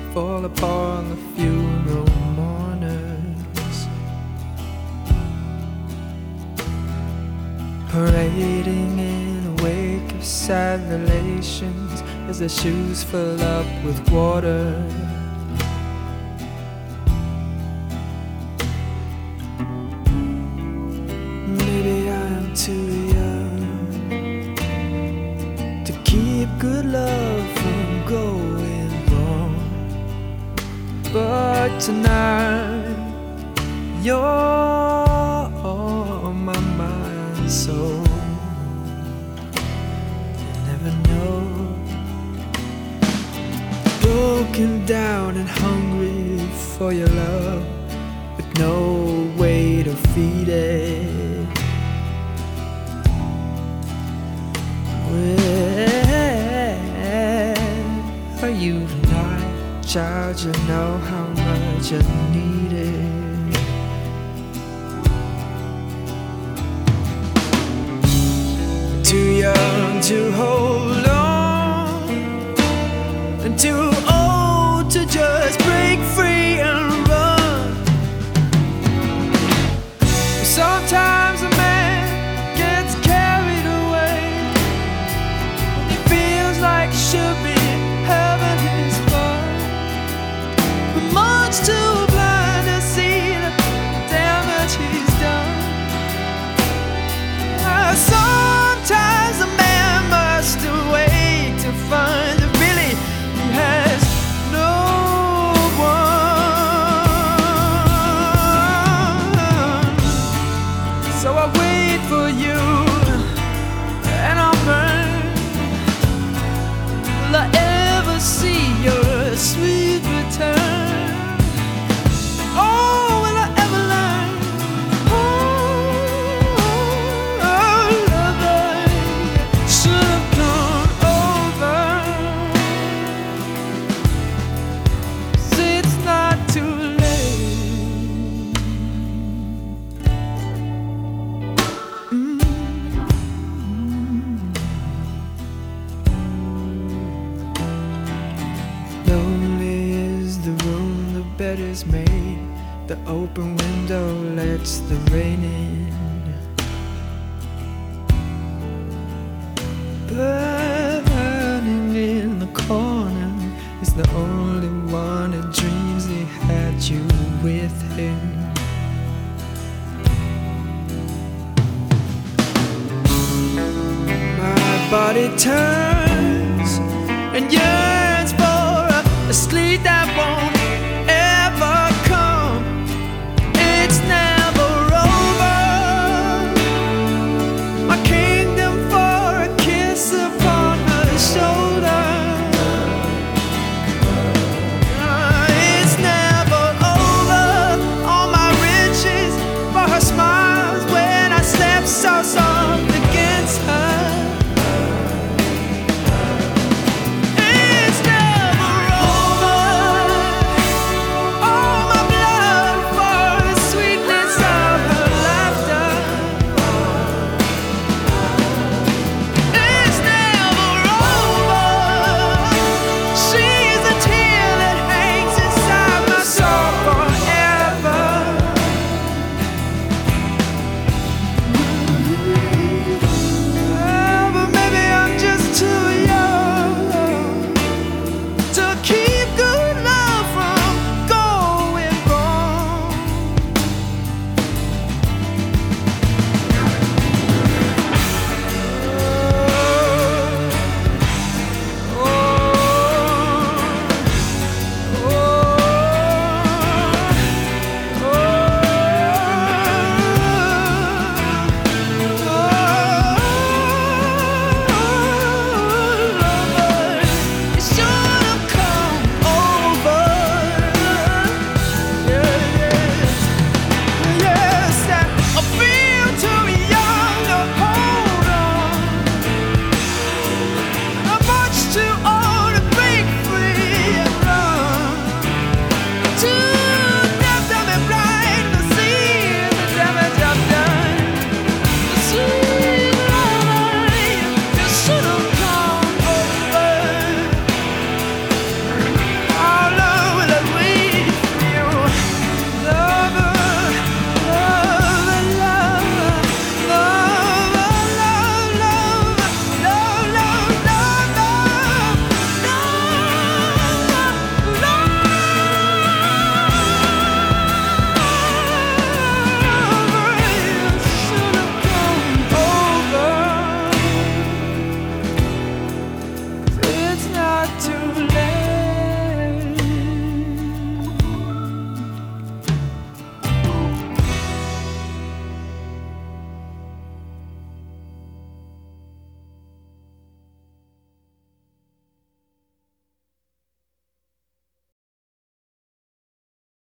fall upon the funeral mourners, parading in a wake of sad relations as their shoes fill up with water. Maybe I'm too young to keep good love from going wrong, but tonight you're on my mind and soul. You never know, broken down and hungry for your love, with no way to feed it. Where are you tonight, child? You know how much I need it. Too young to hold on, and too old to just break free and run. Sometimes a man gets carried away, feels like it should be having his fun, but much too blind to see the damage he's done. Sometimes a man must wait to find that really he has no one. So I wait for you, and I'll burn. Will I ever see your sweet return? Oh, will I ever learn? Oh, love, I should have gone over. See, it's not too late. Lonely is the room the bed is made, the open window lets the rain in. Burning in the corner is the only one that dreams he had you with him. My body turns